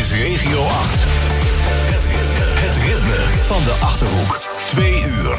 is Regio 8. Het ritme van de Achterhoek. 2 uur.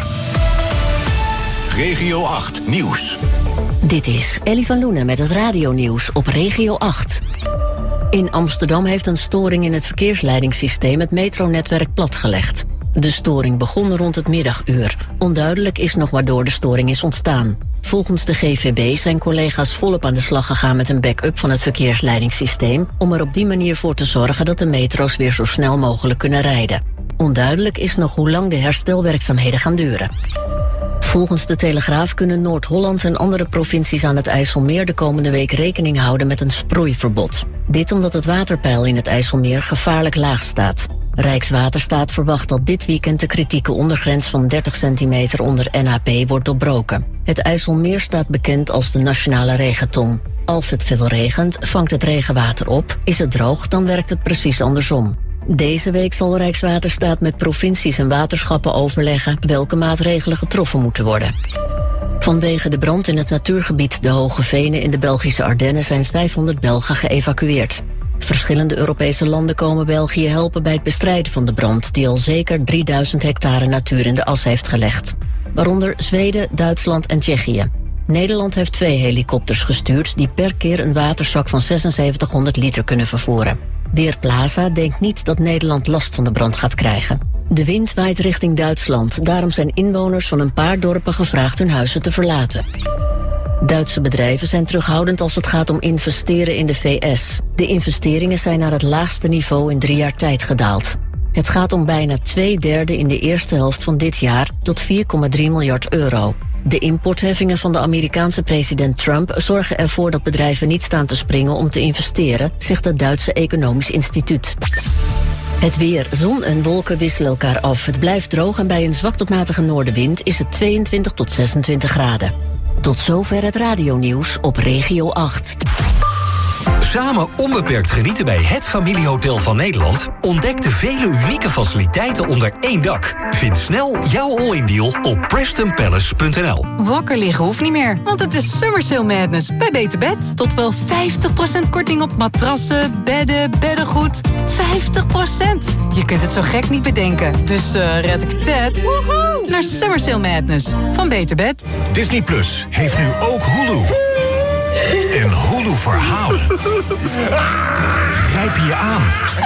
Regio 8 Nieuws. Dit is Ellie van Loenen met het radionieuws op Regio 8. In Amsterdam heeft een storing in het verkeersleidingssysteem het metronetwerk platgelegd. De storing begon rond het middaguur. Onduidelijk is nog waardoor de storing is ontstaan. Volgens de GVB zijn collega's volop aan de slag gegaan met een backup van het verkeersleidingssysteem om er op die manier voor te zorgen dat de metro's weer zo snel mogelijk kunnen rijden. Onduidelijk is nog hoe lang de herstelwerkzaamheden gaan duren. Volgens de Telegraaf kunnen Noord-Holland en andere provincies aan het IJsselmeer de komende week rekening houden met een sproeiverbod. Dit omdat het waterpeil in het IJsselmeer gevaarlijk laag staat. Rijkswaterstaat verwacht dat dit weekend de kritieke ondergrens van 30 centimeter onder NAP wordt doorbroken. Het IJsselmeer staat bekend als de nationale regenton. Als het veel regent, vangt het regenwater op. Is het droog, dan werkt het precies andersom. Deze week zal Rijkswaterstaat met provincies en waterschappen overleggen welke maatregelen getroffen moeten worden. Vanwege de brand in het natuurgebied De Hoge Venen in de Belgische Ardennen zijn 500 Belgen geëvacueerd. Verschillende Europese landen komen België helpen bij het bestrijden van de brand, die al zeker 3000 hectare natuur in de as heeft gelegd. Waaronder Zweden, Duitsland en Tsjechië. Nederland heeft 2 helikopters gestuurd die per keer een waterzak van 7600 liter kunnen vervoeren. Weerplaza denkt niet dat Nederland last van de brand gaat krijgen. De wind waait richting Duitsland, daarom zijn inwoners van een paar dorpen gevraagd hun huizen te verlaten. Duitse bedrijven zijn terughoudend als het gaat om investeren in de VS. De investeringen zijn naar het laagste niveau in 3 jaar tijd gedaald. Het gaat om bijna 2/3 in de eerste helft van dit jaar tot 4,3 miljard euro. De importheffingen van de Amerikaanse president Trump zorgen ervoor dat bedrijven niet staan te springen om te investeren, zegt het Duitse Economisch Instituut. Het weer, zon en wolken wisselen elkaar af. Het blijft droog en bij een zwak tot matige noordenwind is het 22 tot 26 graden. Tot zover het radionieuws op Regio 8. Samen onbeperkt genieten bij het familiehotel van Nederland? Ontdek de vele unieke faciliteiten onder één dak. Vind snel jouw all-in deal op PrestonPalace.nl. Wakker liggen hoeft niet meer, want het is Summer Sale Madness bij Beter Bed. Tot wel 50% korting op matrassen, bedden, beddengoed. 50%! Je kunt het zo gek niet bedenken. Dus red ik het naar Summer Sale Madness van Beter Bed. Disney Plus heeft nu ook Hulu. En Hulu verhalen grijpen je aan.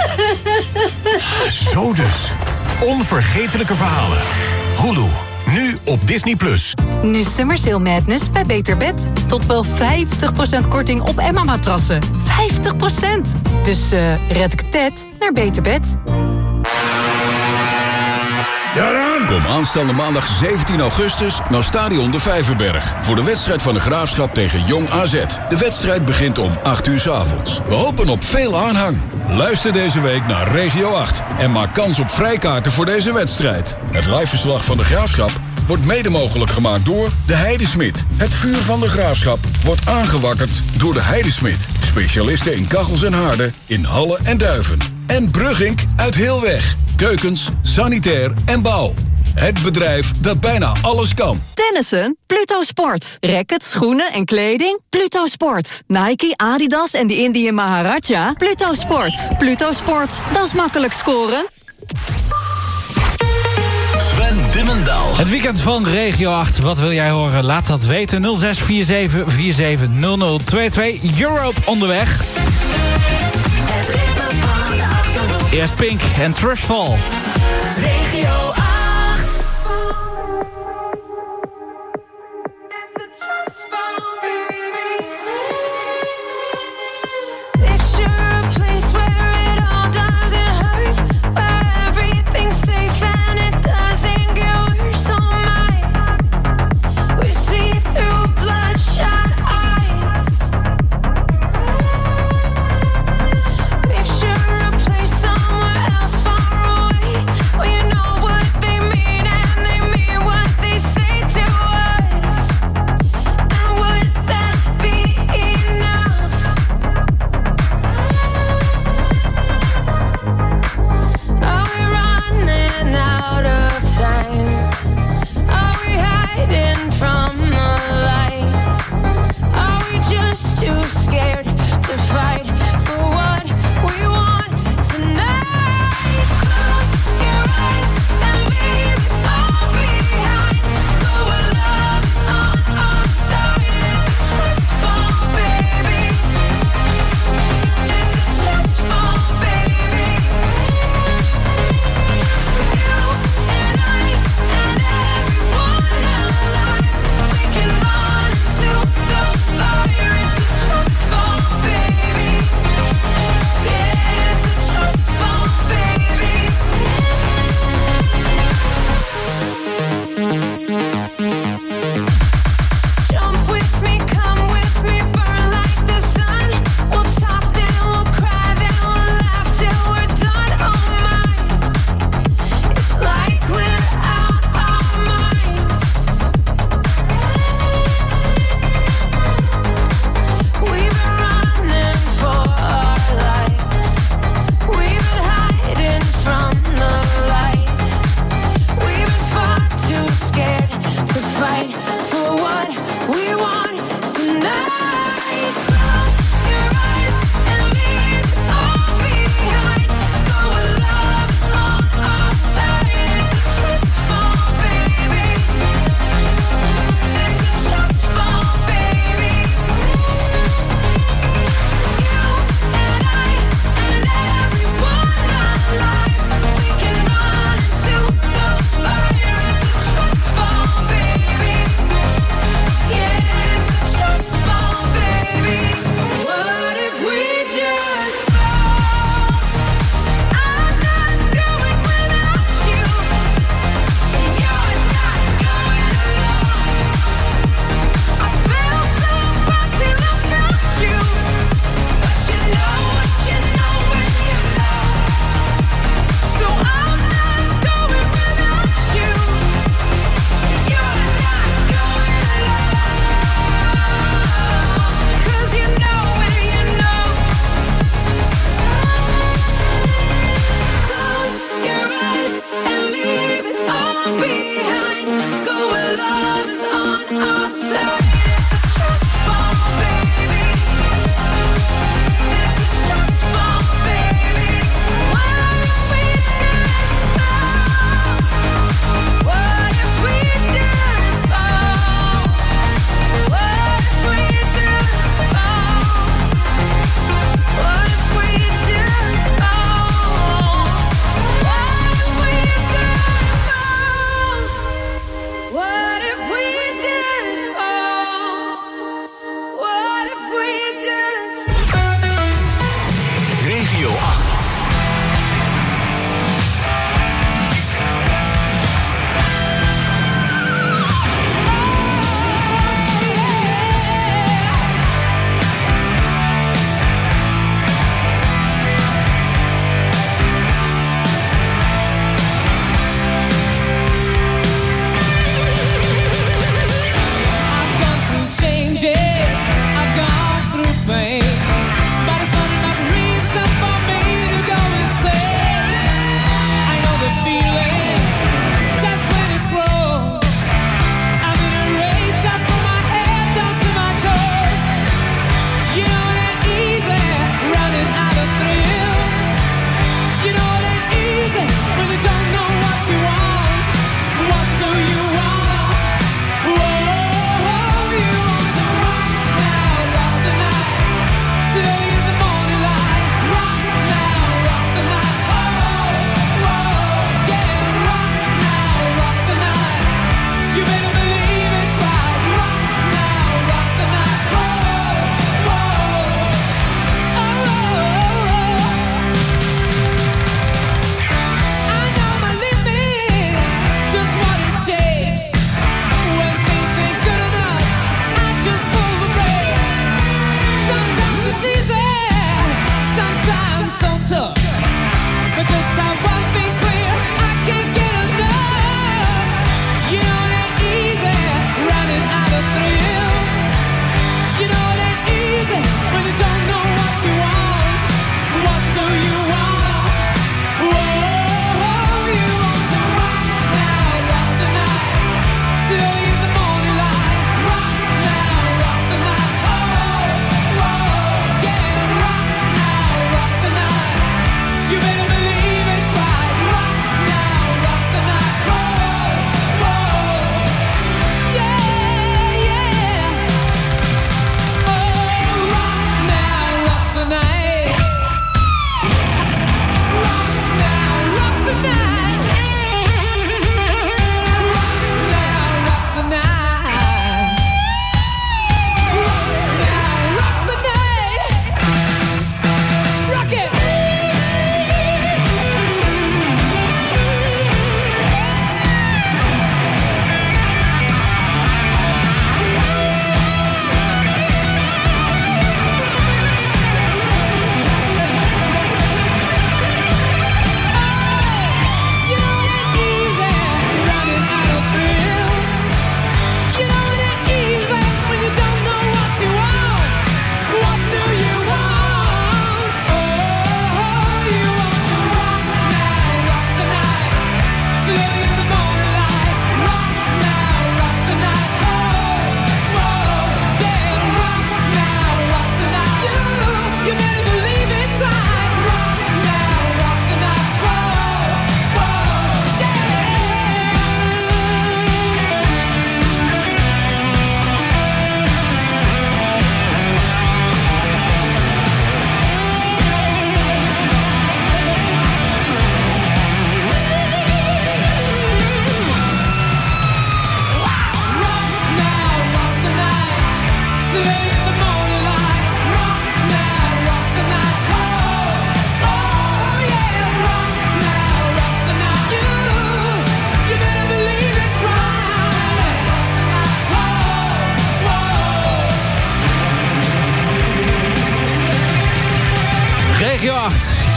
Zo dus. Onvergetelijke verhalen. Hulu, nu op Disney Plus. Nu Summer Sale Madness bij Beter Bed. Tot wel 50% korting op Emma-matrassen. 50%! Dus red ik het naar Beter Bed. Kom aanstaande maandag 17 augustus naar Stadion de Vijverberg voor de wedstrijd van de Graafschap tegen Jong AZ. De wedstrijd begint om 8 uur 's avonds. We hopen op veel aanhang. Luister deze week naar Regio 8 en maak kans op vrijkaarten voor deze wedstrijd. Het liveverslag van de Graafschap wordt mede mogelijk gemaakt door de Heidesmid. Het vuur van de Graafschap wordt aangewakkerd door de Heidesmid. Specialisten in kachels en haarden in Halle en Duiven. En Brugink uit Heelweg. Keukens, sanitair en bouw. Het bedrijf dat bijna alles kan. Tennissen? Pluto Sport. Rackets, schoenen en kleding? Pluto Sport. Nike, Adidas en de Indian Maharaja? Pluto Sport. Pluto Sport. Dat is makkelijk scoren. Sven Dimmendaal. Het weekend van Regio 8. Wat wil jij horen? Laat dat weten. 0647 470022. Europe onderweg. Eerst Pink en Trustfall. Regio 8. Picture a place where it all doesn't hurt, where everything's safe and it doesn't get worse. Oh my, we see through bloodshot eyes. Picture a place somewhere else far away, where you know what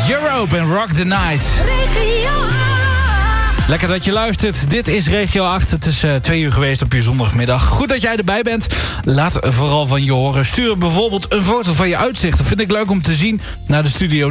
Europe en Rock the Night. Regio 8. Lekker dat je luistert. Dit is Regio 8. Het is 2 uur geweest op je zondagmiddag. Goed dat jij erbij bent. Laat vooral van je horen. Stuur bijvoorbeeld een foto van je uitzicht. Dat vind ik leuk om te zien. Naar de studio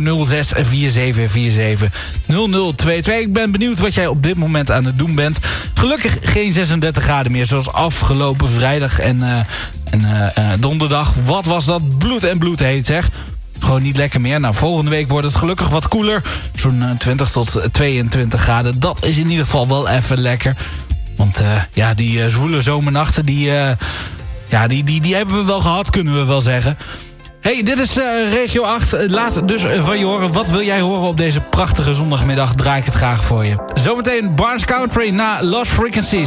0647470022. Ik ben benieuwd wat jij op dit moment aan het doen bent. Gelukkig geen 36 graden meer. Zoals afgelopen vrijdag en donderdag. Wat was dat bloed en bloed heet, zeg. Gewoon niet lekker meer. Nou, volgende week wordt het gelukkig wat koeler. Zo'n 20 tot 22 graden. Dat is in ieder geval wel even lekker. Want die zwoele zomernachten, die hebben we wel gehad, kunnen we wel zeggen. Hey, dit is Regio 8. Laat dus van je horen. Wat wil jij horen op deze prachtige zondagmiddag? Draai ik het graag voor je. Zometeen Barnes Country na Lost Frequencies.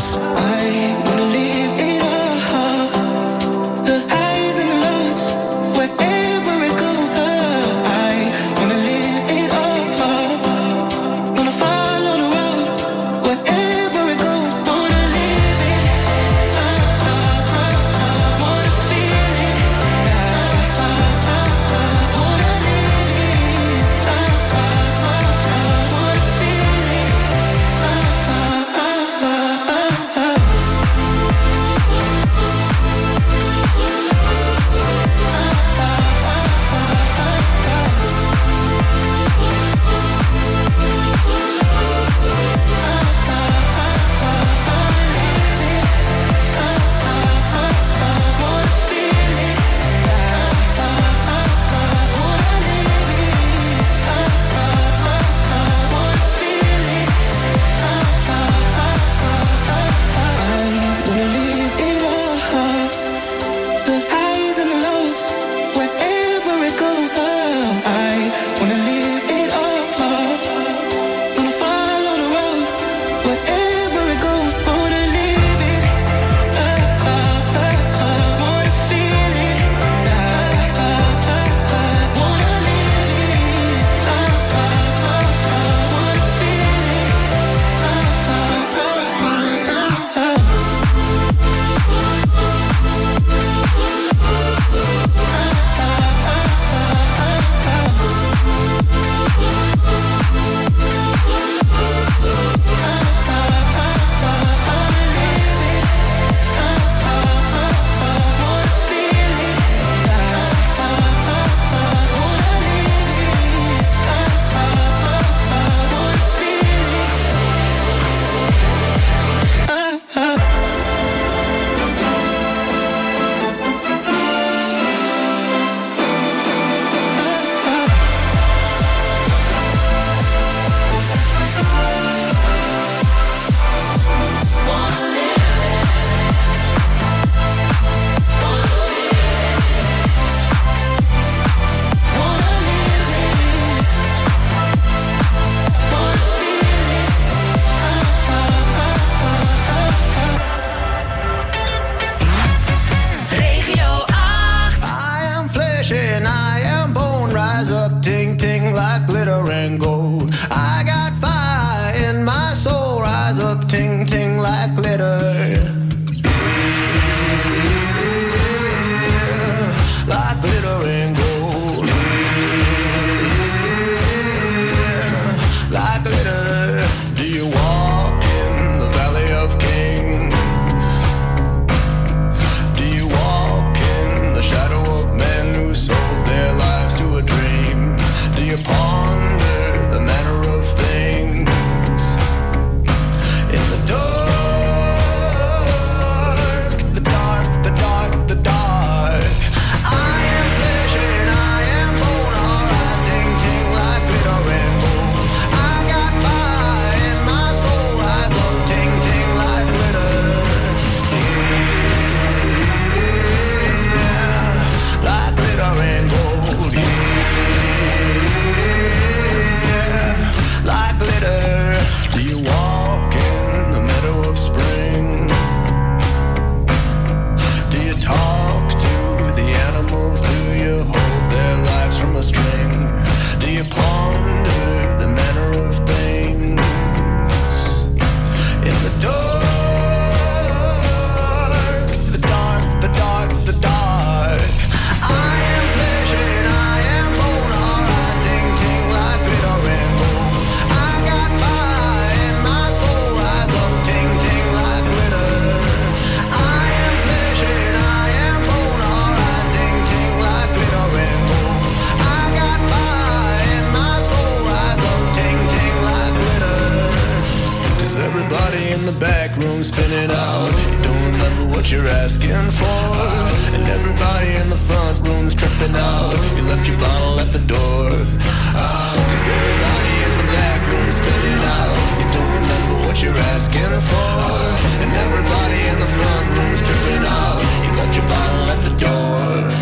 room spinning out. You don't remember what you're asking for. And everybody in the front room's tripping out. You left your bottle at the door. 'Cause everybody in the back room's spinning out. You don't remember what you're asking for. And everybody in the front room's tripping out. You left your bottle at the door.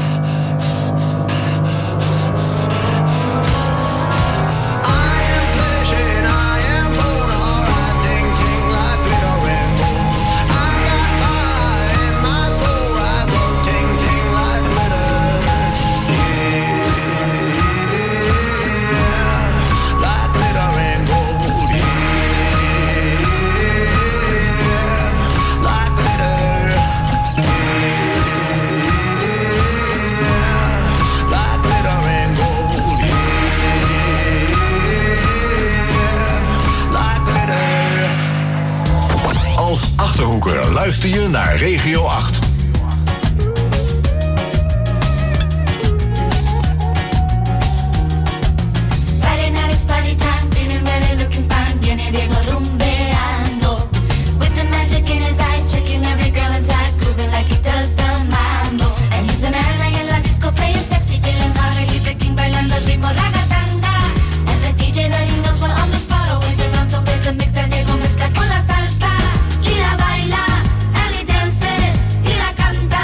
Achterhoeker luister je naar Regio 8. Friday night it's party time, feeling ready, looking fine, viene Diego rumbeando. With the magic in his eyes, checking every girl inside, grooving like he does the mambo. And he's an ally in la disco, playing sexy, feeling hotter, he's the king, bailando el ritmo ragatanga. And the DJ that he knows well on the spot, always around to place the mix that Diego mezcla con la salsa. Y la baila, and he dances, y la canta.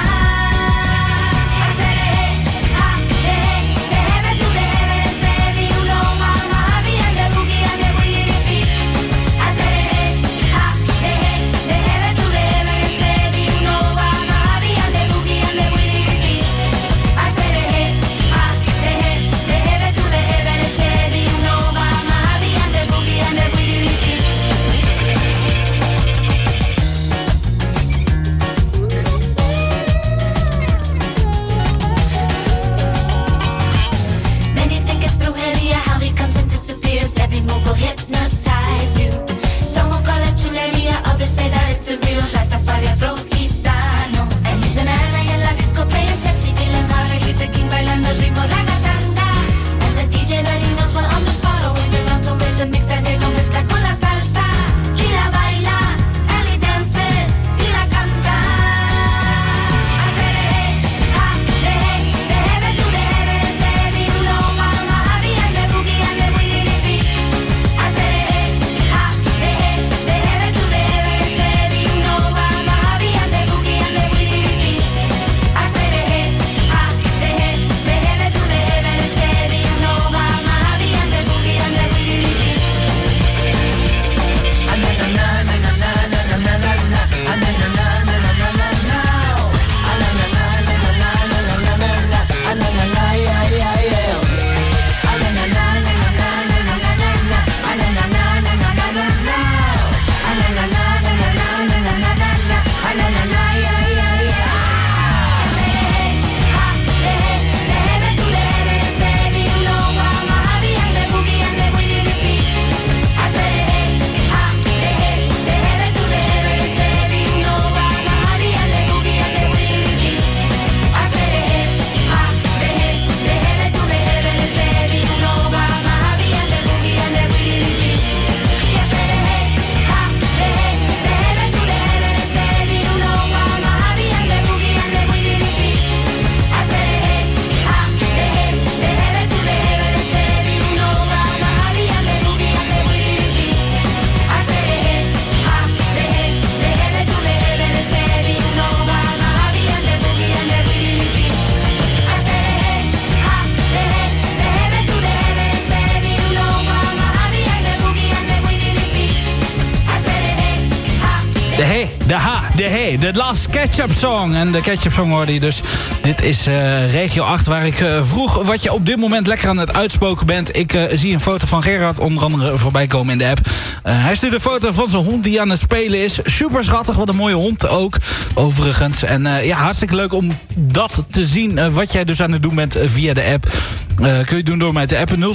De Last Ketchup Song. En de Ketchup Song hoorde je dus. Dit is Regio 8, waar ik vroeg wat je op dit moment lekker aan het uitspoken bent. Ik zie een foto van Gerard onder andere voorbij komen in de app. Hij stuurde een foto van zijn hond die aan het spelen is. Super schattig, wat een mooie hond ook, overigens. En ja, hartstikke leuk om dat te zien, wat jij dus aan het doen bent via de app. Kun je doen door mij te appen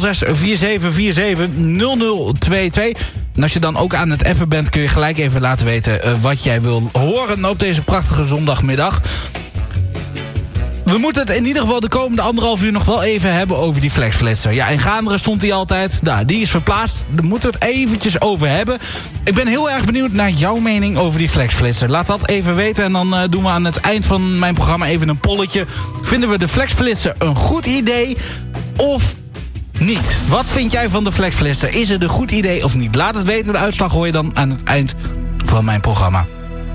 06-4747-0022. En als je dan ook aan het appen bent, kun je gelijk even laten weten wat jij wil horen op deze prachtige zondagmiddag. We moeten het in ieder geval de komende 1,5 uur nog wel even hebben over die flexflitser. Ja, in Gaanderen stond die altijd. Nou, die is verplaatst. Daar moeten we het eventjes over hebben. Ik ben heel erg benieuwd naar jouw mening over die flexflitser. Laat dat even weten en dan doen we aan het eind van mijn programma even een polletje. Vinden we de flexflitser een goed idee of niet? Wat vind jij van de flexflitser? Is het een goed idee of niet? Laat het weten. De uitslag hoor je dan aan het eind van mijn programma.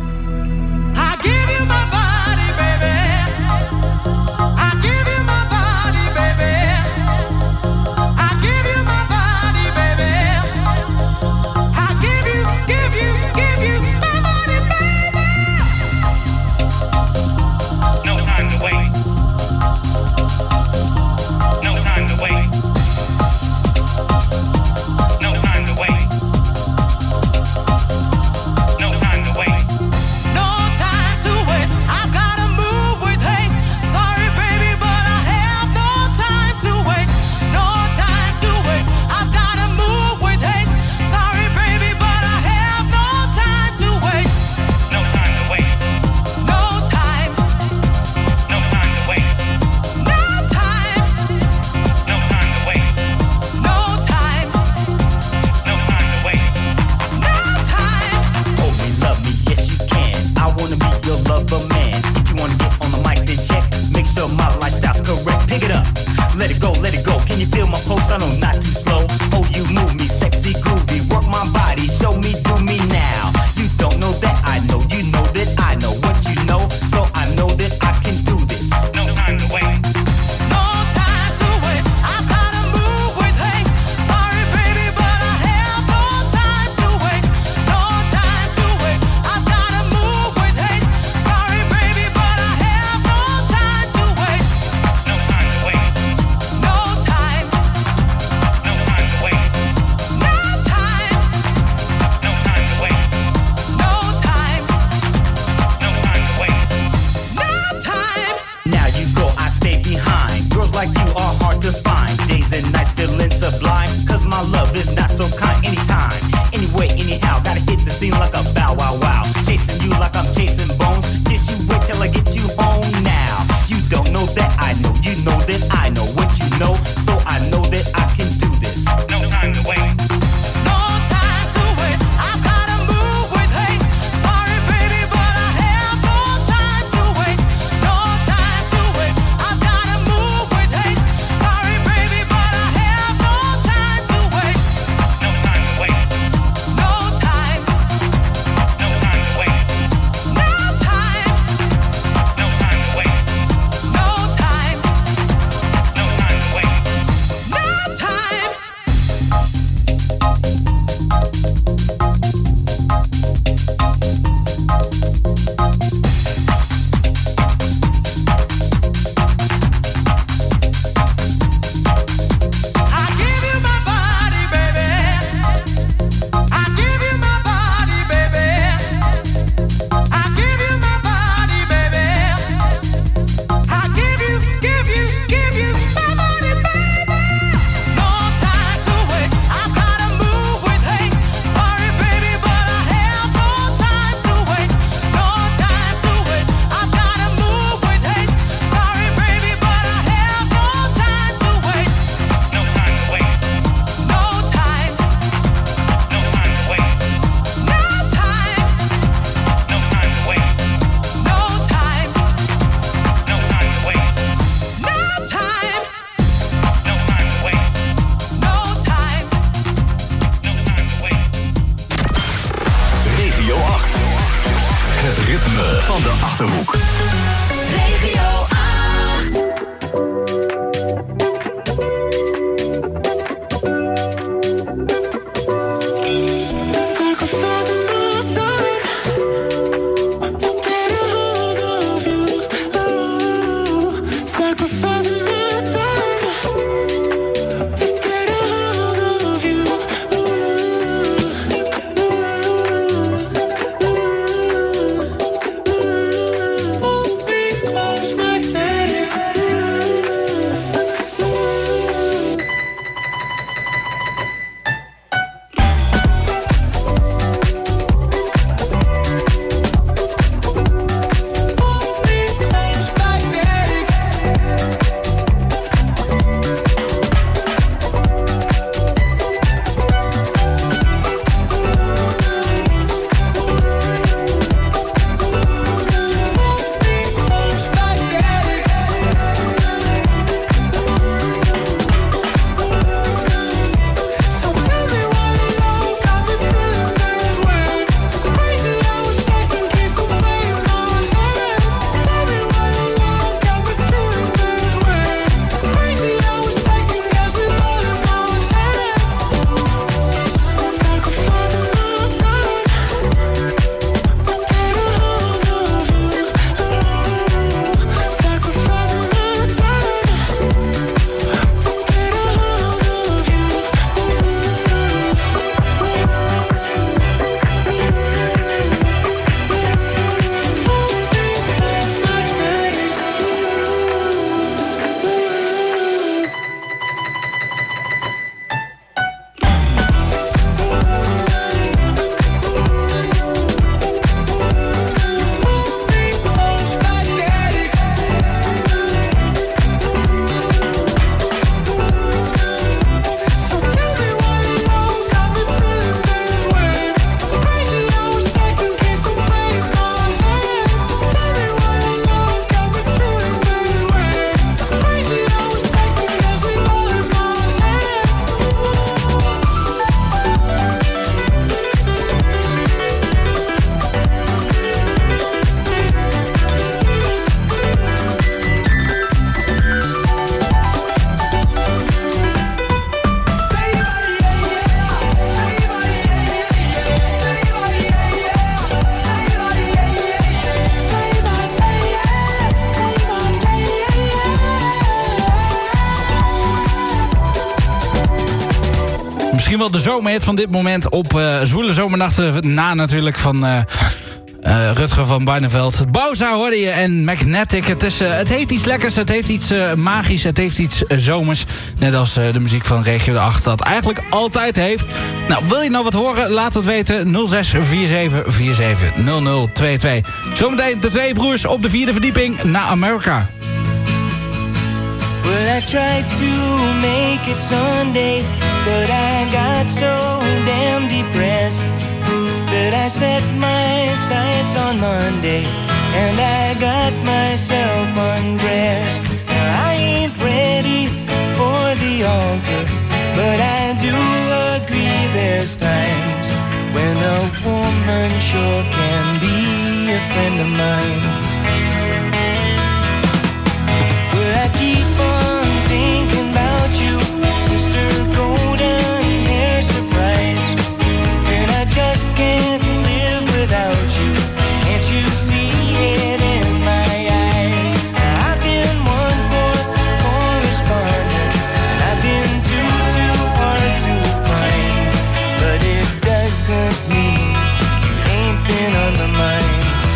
van de Achterhoek. Regio 8. Misschien wel de zomerhit van dit moment op zwoele zomernachten. Na natuurlijk van Rutger van Barneveld. Bowza hoorde je en Magnetic. Het heeft iets lekkers, het heeft iets magisch, het heeft iets zomers. Net als de muziek van Regio de 8 dat eigenlijk altijd heeft. Nou, wil je nou wat horen? Laat het weten. 0647470022. Zometeen de twee broers op de 4e verdieping naar Amerika. Well, I tried to make it Sunday, but I got so damn depressed that I set my sights on Monday and I got myself undressed. Now, I ain't ready for the altar, but I do agree there's times when a woman sure can be a friend of mine. Well, I keep on thinking about you, Sister Golden Hair Surprise, and I just can't live without you. Can't you see it in my eyes? I've been one poor correspondent, and I've been too hard to find, but it doesn't mean you ain't been on my mind.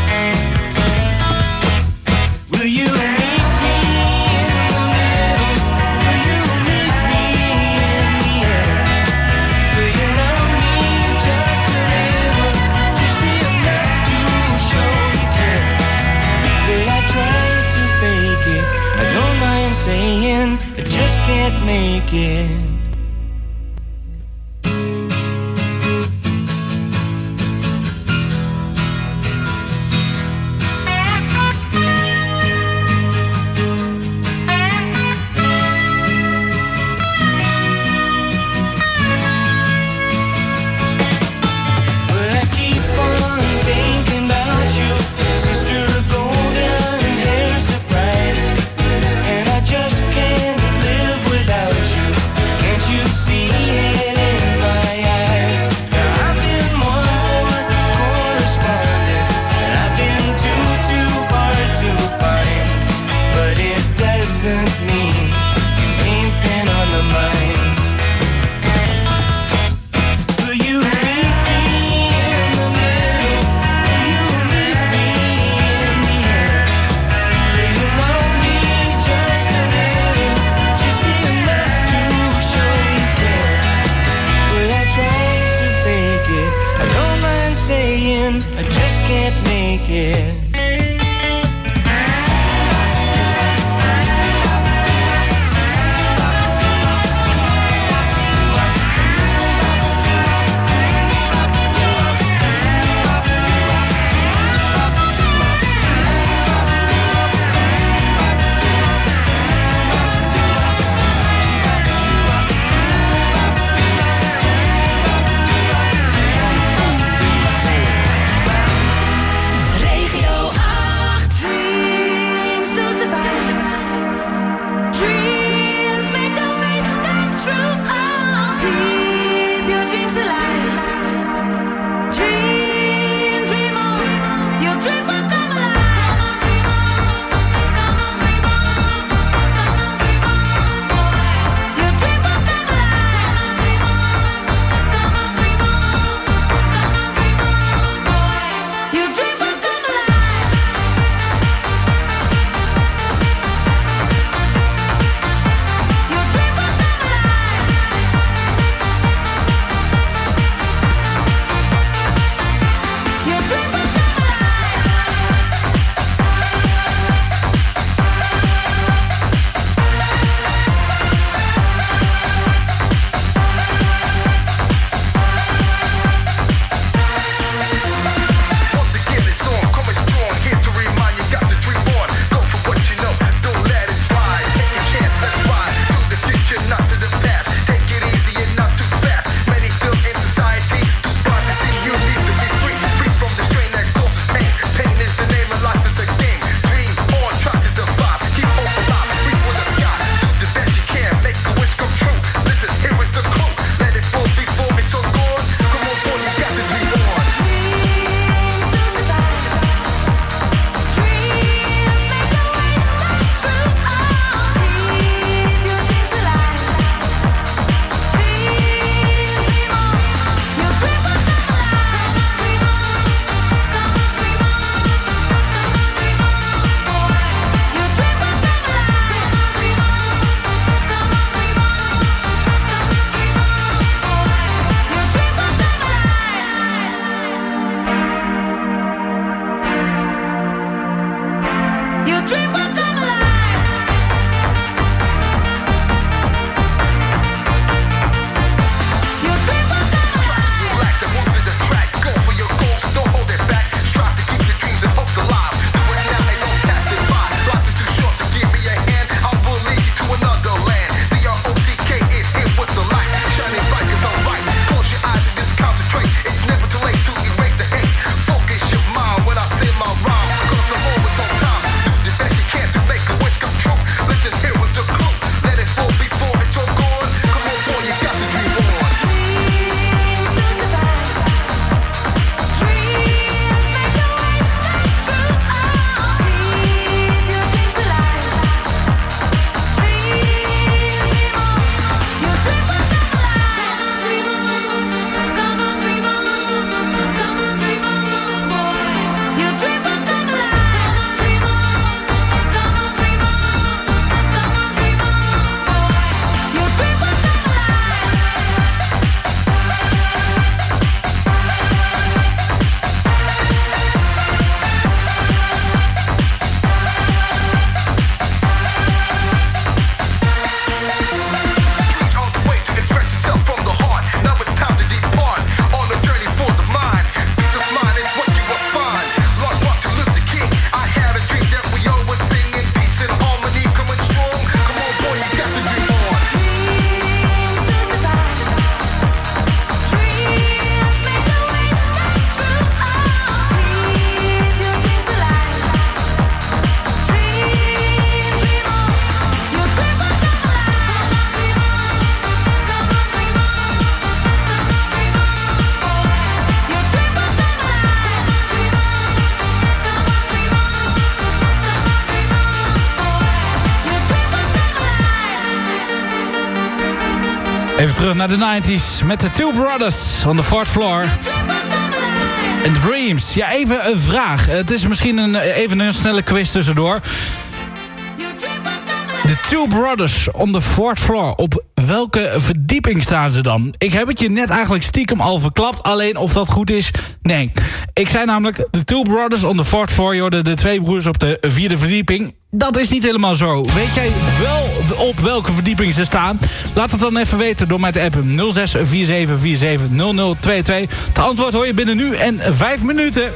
Will you meet me in the middle? Will you meet me in the air? Will you love me just a little, just enough to show you care? Will I try to fake it? I don't mind saying I just can't make it. Well, I keep on thinking about you, Sister Golden Hair Surprise, and I just can't live without you. Can't you see it in my eyes? Now, I've been one more correspondent, and I've been too hard to find, but it doesn't mean you ain't been on my mind. Will you meet me in the middle? Will you meet me in the air? Will you love me just a little, just enough to show you care? Will I try to fake it? I don't mind saying I just can't make it. Regio Even terug naar de 90s met de Two Brothers on the Fourth Floor. En Dreams. Ja, even een vraag. Het is misschien even een snelle quiz tussendoor. De Two Brothers on the Fourth Floor. Op welke verdieping staan ze dan? Ik heb het je net eigenlijk stiekem al verklapt. Alleen of dat goed is, nee. Ik zei namelijk de Two Brothers on the Fourth Floor. Je hoorde de twee broers op de 4e verdieping. Dat is niet helemaal zo. Weet jij wel op welke verdieping ze staan? Laat het dan even weten door mij te appen. 0647470022. Het antwoord hoor je binnen nu en 5 minuten.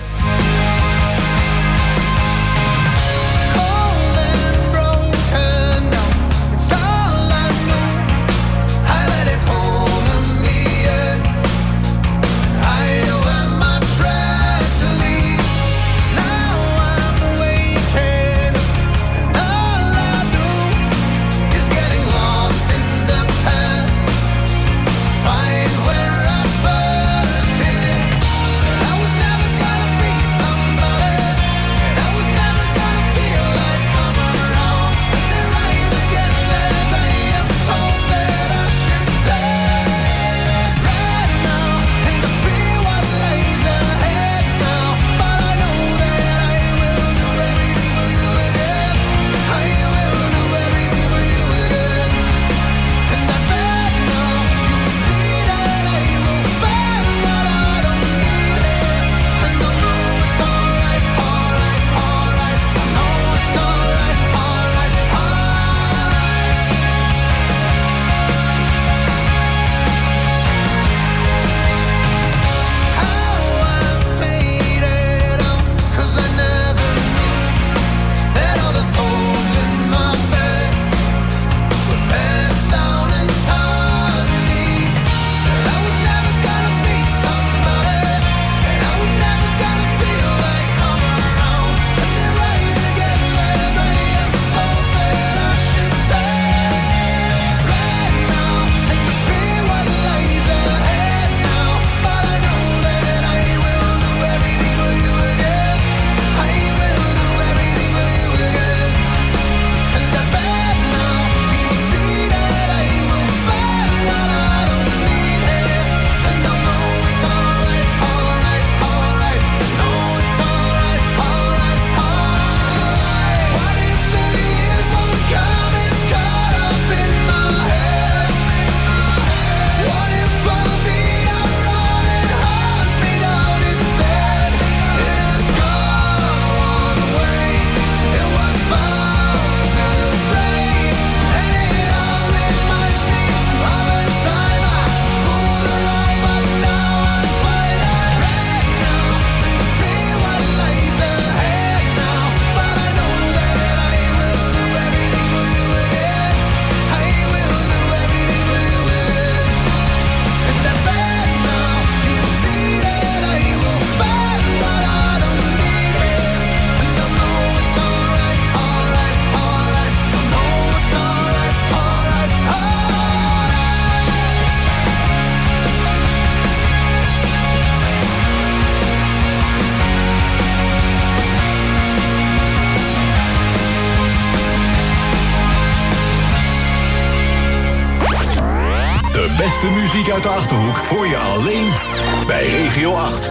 beste muziek uit de Achterhoek hoor je alleen bij Regio 8.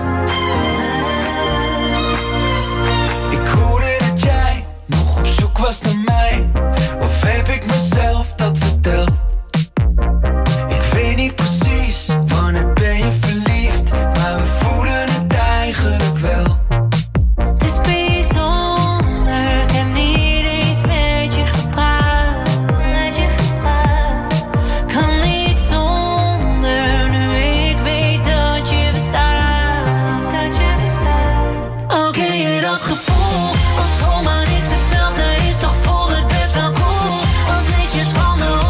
Ik hoorde dat jij nog op zoek was naar mij. Of heb ik mezelf dat verteld? Ik weet niet precies, wanneer ben je verliefd? Maar we voelen het eigenlijk wel. Het is bijzonder, ik heb niet eens met je gepraat. Kan niet zonder, nu ik weet dat je bestaat. Oh, ken je dat gevoel? Als gewoon maar niks hetzelfde is, toch voelt het best wel cool. Als liedjes van de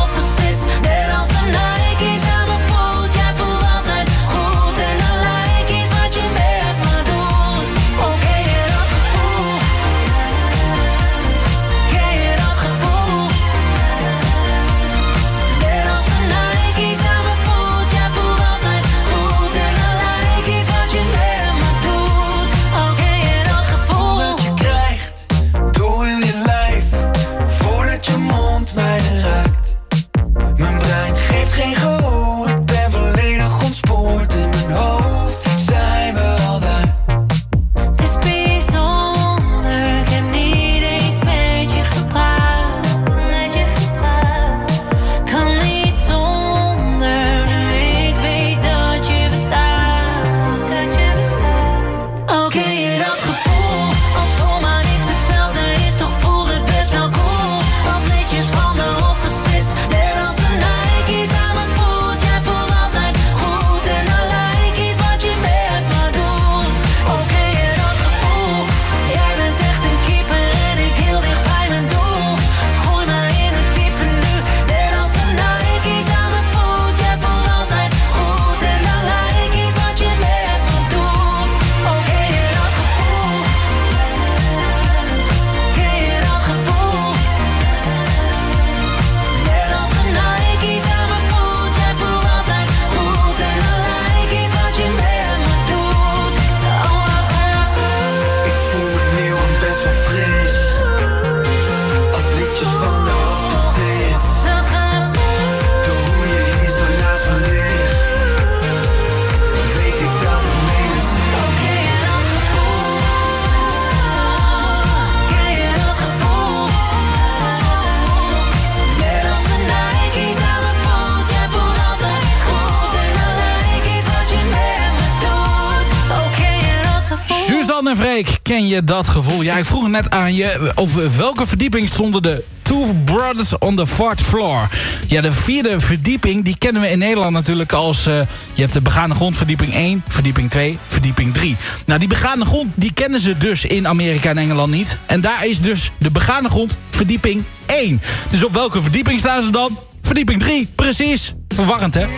Suzanne en Freek, ken je dat gevoel? Ja, ik vroeg net aan je, op welke verdieping stonden de Two Brothers on the Fourth Floor? Ja, de 4e verdieping, die kennen we in Nederland natuurlijk als... je hebt de begane grond, verdieping 1, verdieping 2, verdieping 3. Nou, die begane grond, die kennen ze dus in Amerika en Engeland niet. En daar is dus de begane grond, verdieping 1. Dus op welke verdieping staan ze dan? Verdieping 3, precies. Verwarrend, hè?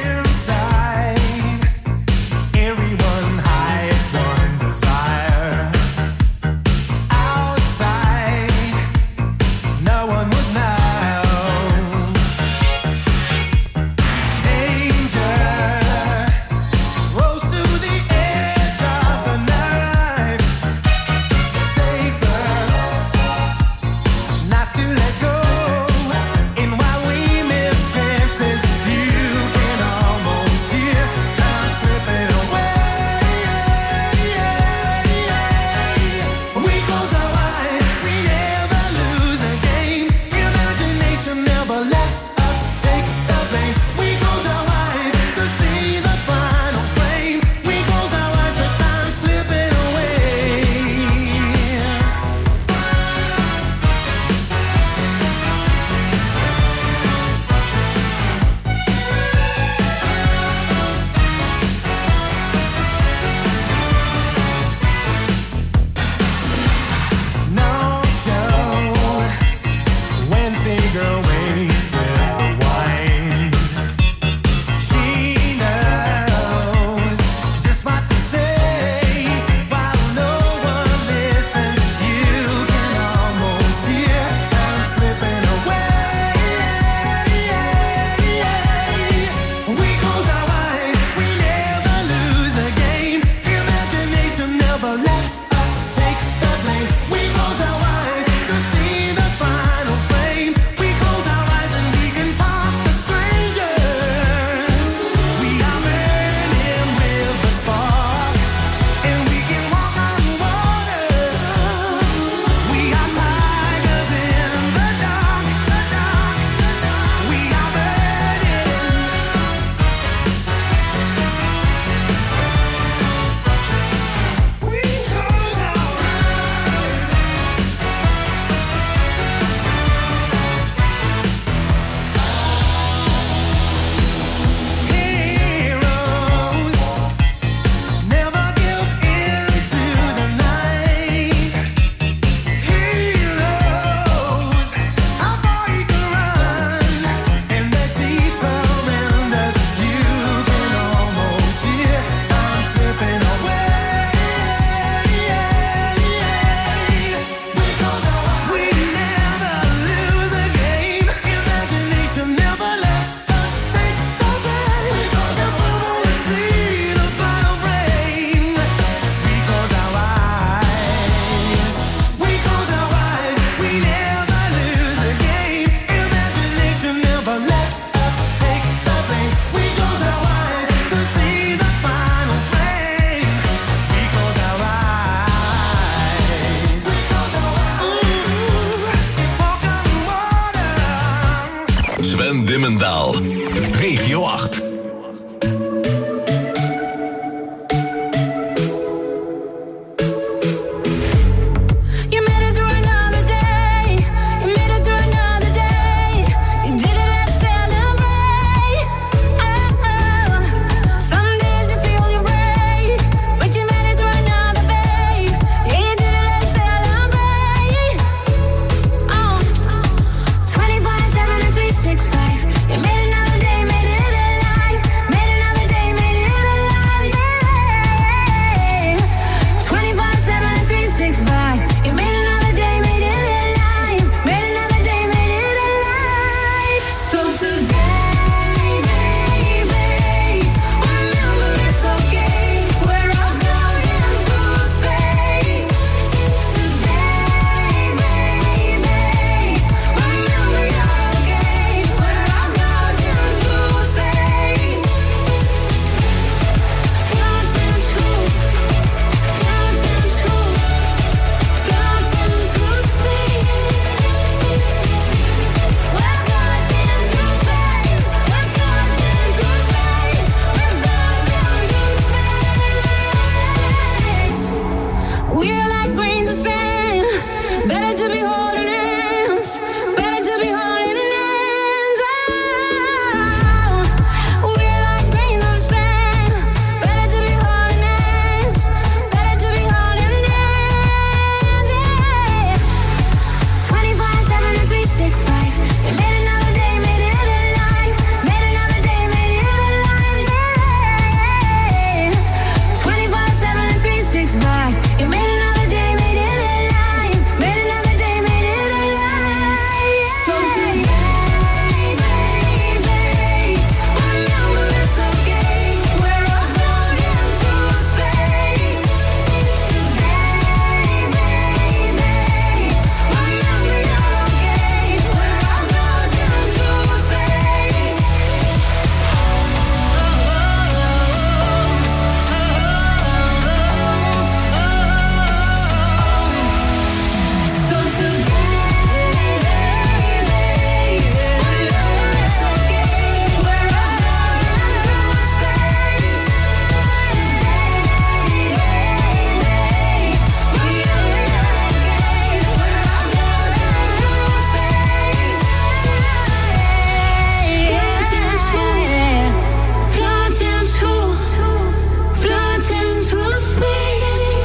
You can almost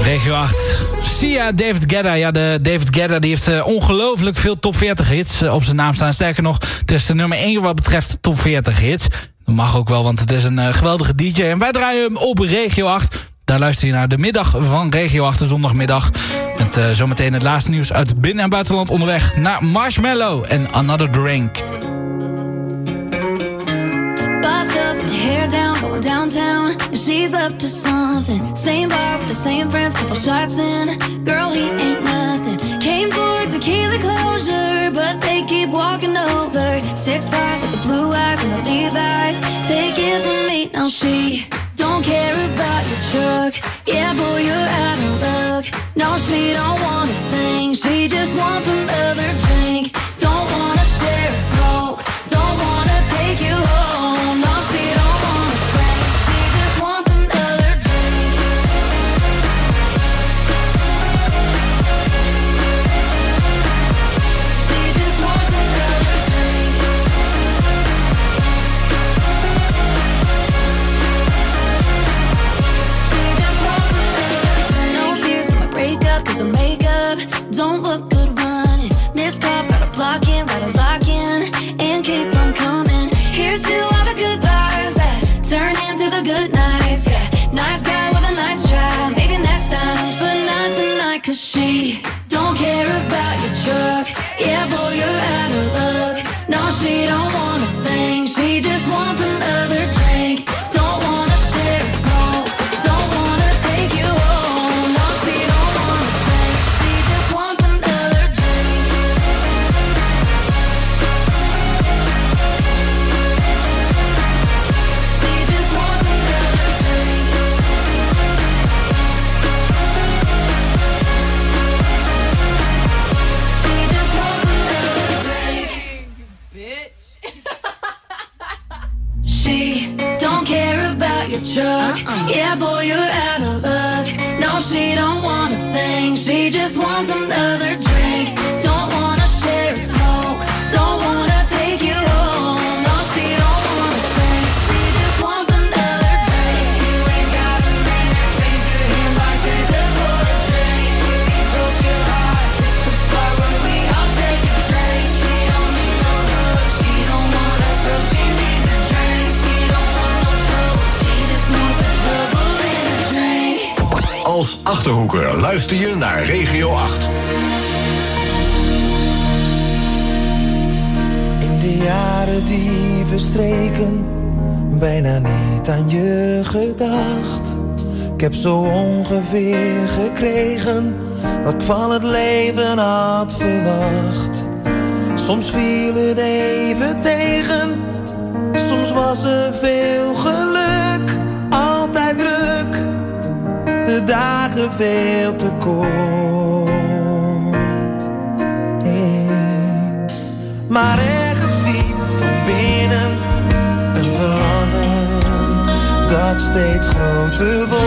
Regio 8. Sia, David Guetta. Ja, de David Guetta die heeft ongelooflijk veel top 40 hits op zijn naam staan. Sterker nog, het is de nummer 1 wat betreft top 40 hits. Dat mag ook wel, want het is een geweldige DJ. En wij draaien hem op Regio 8. Daar luister je naar de middag van Regio 8, de zondagmiddag. Met zometeen het laatste nieuws uit binnen- en buitenland onderweg naar Marshmello en Another Drink. Boss up, hair down, going downtown. She's up to something. Same bar with the same friends, couple shots in. Girl, he ain't nothing. Came for tequila closure, but they keep walking over. 6'5" with the blue eyes and the Levi's. Take it from me, now she don't care about your truck. Yeah, boy, you're out of luck. No, she don't want a thing. She just wants another drink. Don't wanna share a smoke. Don't wanna take you home. No, she don't want a thing. She just wants another drink. She just wants another drink. She just wants another drink. No tears from my breakup, 'cause the makeup don't look good running. This car's got a block in, got a lock in, and keep on coming. Here's to all the goodbyes that turn into the good nights. Yeah, nice guy with a nice try. Maybe next time, but not tonight, 'cause she don't care about your truck. Yeah, boy, you're out of luck. No, she don't want a thing. She just wants another drink. Don't wanna share a smoke. Don't wanna take you home. No, she don't want a thing. She just wants another drink. She just wants another drink. She just wants another drink. Bitch. She don't care about your truck. Yeah, boy, you're out of luck. No, she don't want a thing. She just wants another drink. Don't wanna share a smoke. Don't wanna take you home. No, she don't want a thing. She just wants another drink. You ain't got a minute. Raise your hand, bartender, for a drink. If you broke your heart, it's the bar where we all take a drink. She don't need no hug. She don't want us, girl. She needs a drink. She don't want no trouble. She just wants a double in a drink. Als Achterhoeker luister je naar Regio 8. In de jaren die verstreken, bijna niet aan je gedacht. Ik heb zo ongeveer gekregen wat ik van het leven had verwacht. Soms viel het even tegen, soms was er veel geluk. Altijd druk, de dagen veel te kort. Maar ergens diep van binnen een verlangen dat steeds groter wordt.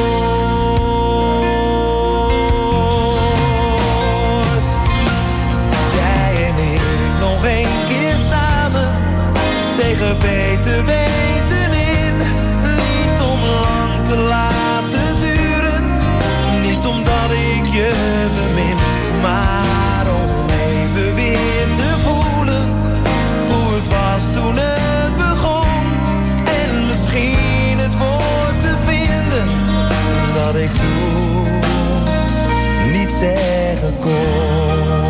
Jij en ik nog een keer samen tegen beter weten in. Niet om lang te laten duren, niet omdat ik je bemin, maar om even weer te voelen hoe het was toen het begon. En misschien het woord te vinden dat ik toen niet zeggen kon.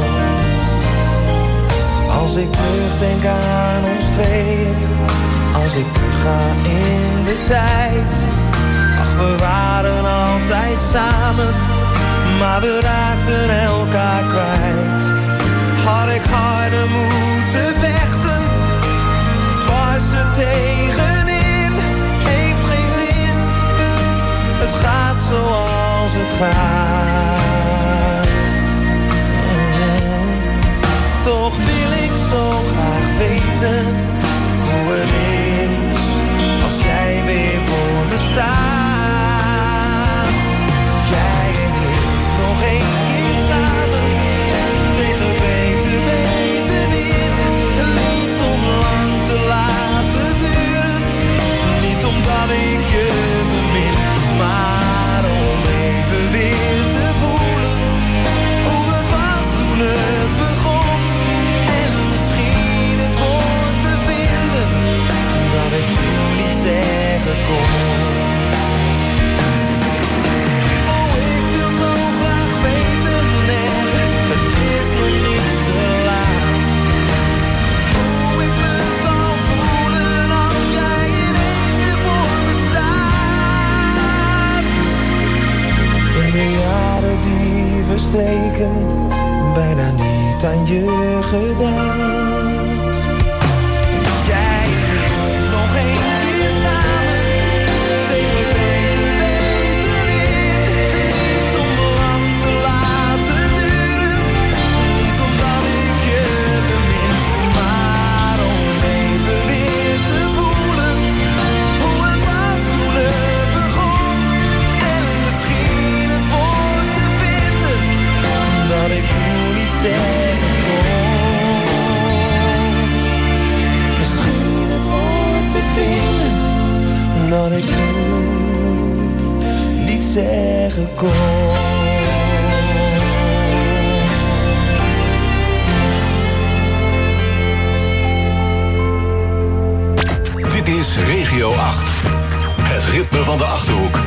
Als ik terugdenk aan ons tweeën, als ik terugga in de tijd. Ach, we waren altijd samen, maar we raakten elkaar kwijt. Had ik harder moeten vechten, dwars er tegenin. Heeft geen zin, het gaat zoals het gaat. Toch wil ik zo graag weten hoe het is als jij weer voor me staat. Jij en ik nog één keer samen tegen beter weten in. Niet om lang te laten duren, niet omdat ik je bemin, maar om even weer te verstreken, bijna niet aan je gedacht. Jij en ik nog één keer samen, tegen beter weten in. Niet om lang te laten duren, niet omdat ik je bemin, maar om even weer te voelen hoe het was toen het begon. En misschien het woord te vinden dat ik toen niet zeggen kon. Misschien het woord te vinden dat ik toen niet zeggen kon. Dit is Regio 8. Het ritme van de Achterhoek.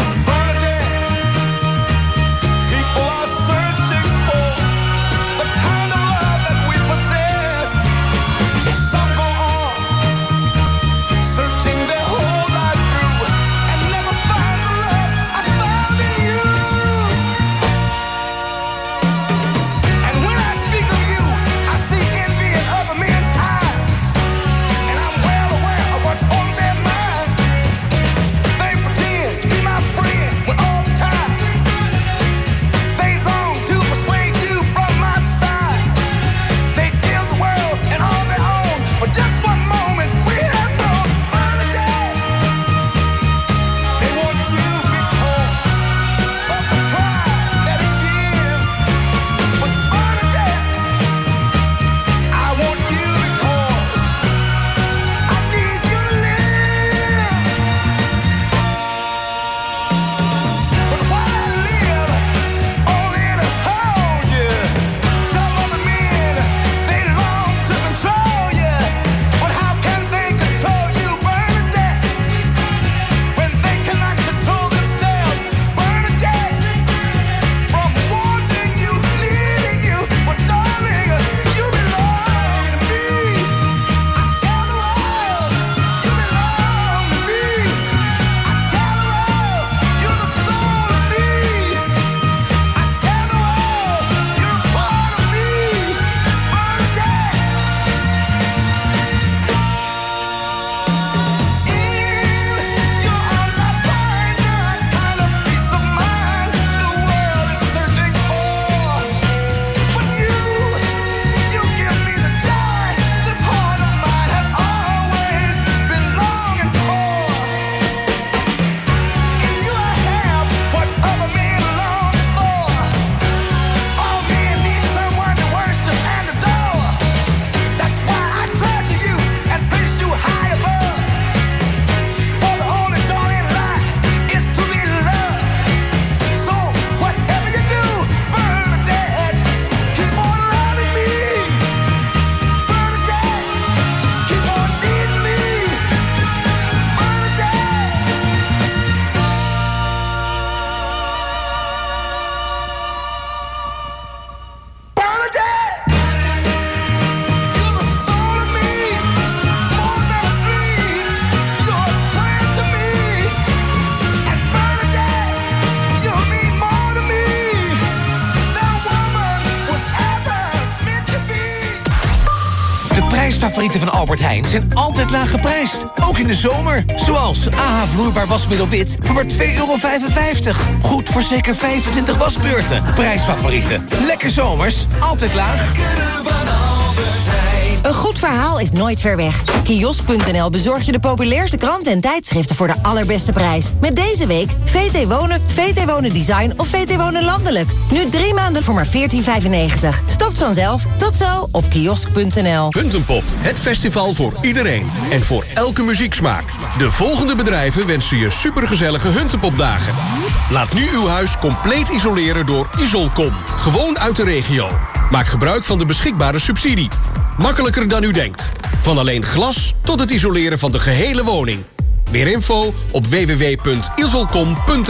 People are searching for the kind of love that we possess. Some go on, searching their whole life through, and never find the love I found in you. And when I speak of you, I see envy in other men's eyes, and I'm well aware of what's on their minds. They pretend to be my friend when all the time they long to persuade you from my side. They give the world and all their own for just one moment. We have no Bernadette. They want you because of the pride that it gives. But Bernadette, I want you because I need you to live. But while I live only to hold you, some other men, they long to control you. But how can they control you, Bernadette, when they cannot control themselves? Bernadette, from wanting you, needing you, but darling, you belong to me. I tell the world, you belong to me. I tell the world, you're the soul of me. I tell the world, you're a part of me, Bernadette. In your arms I find the kind of peace of mind the world is searching for. But you give me the joy this heart of mine has always been longing for. In you I have what other men long for. All men need someone to worship and adore. That's why I treasure you and place you high above. For the only joy in life is to be loved. So whatever you do, Bernadette, keep on loving me. Bernadette, keep on needing me. Bernadette. Bernadette, you're the soul of me, more than a dream. You're the prayer to me, and Bernadette, you mean more to me than woman was ever meant to be. De prijsfavorieten van Albert Heijn zijn altijd laag geprijsd. Ook in de zomer. Zoals AH vloeibaar wasmiddel wit voor maar €2,55. Goed voor zeker 25 wasbeurten. Prijsfavorieten. Lekker zomers. Altijd laag. Een goed verhaal is nooit ver weg. Kiosk.nl bezorgt je de populairste kranten en tijdschriften voor de allerbeste prijs. Met deze week VT Wonen, VT Wonen Design of VT Wonen Landelijk. Nu 3 maanden voor maar €14,95. Stopt vanzelf. Tot zo op kiosk.nl. Huntenpop, het festival voor iedereen en voor elke muzieksmaak. De volgende bedrijven wensen je supergezellige Huntenpopdagen. Laat nu uw huis compleet isoleren door Isolcom. Gewoon uit de regio. Maak gebruik van de beschikbare subsidie. Makkelijker dan u denkt. Van alleen glas tot het isoleren van de gehele woning. Meer info op www.isolcom.nl.